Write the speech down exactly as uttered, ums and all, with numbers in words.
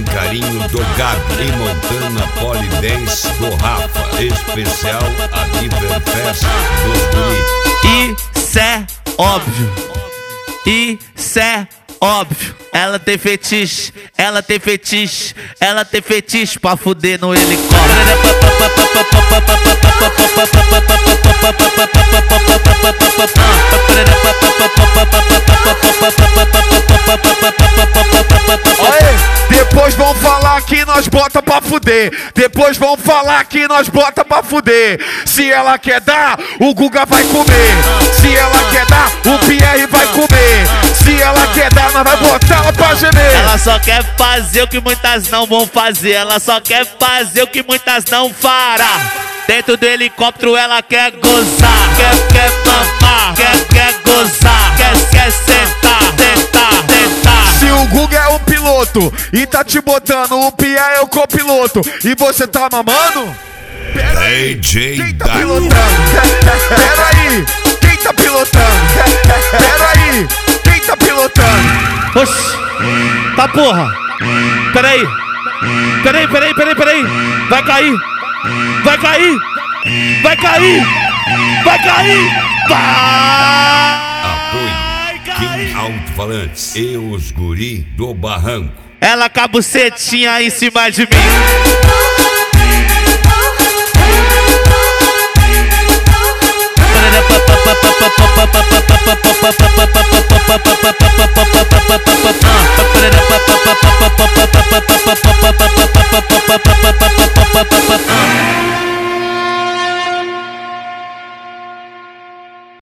carinho do Gabi e Montana Polidense do Rafa. Especial Aniverfest dos Guri. Isso é óbvio. Isso é óbvio. Ela tem fetiche, ela tem fetiche, ela tem fetiche pra fuder no helicóptero. Depois vão falar que nós bota pra fuder. Depois vão falar que nós bota pra fuder. Se ela quer dar, o Guga vai comer. Se ela quer dar, o Pierre vai comer. Se ela quer dar, nós vai botar ela pra gemer. Ela só quer fazer o que muitas não vão fazer. Ela só quer fazer o que muitas não fará. Dentro do helicóptero ela quer gozar. Quer, quer mamar, quer, quer gozar. Quer, quer sentar, tentar, tentar. Se o Guga é o piloto e tá te botando, o Pierre é o copiloto e você tá mamando? Pera aí, quem tá pilotando? Pera aí, quem tá pilotando? Pera aí, quem tá pilotando? Oxi, tá porra. Pera aí, pera aí, pera aí, pera aí, pera aí. Vai cair, vai cair, vai cair, vai cair. Apoio King Alto-Falantes e os Guri do Barranco. Ela com a bucetinha em cima de mim.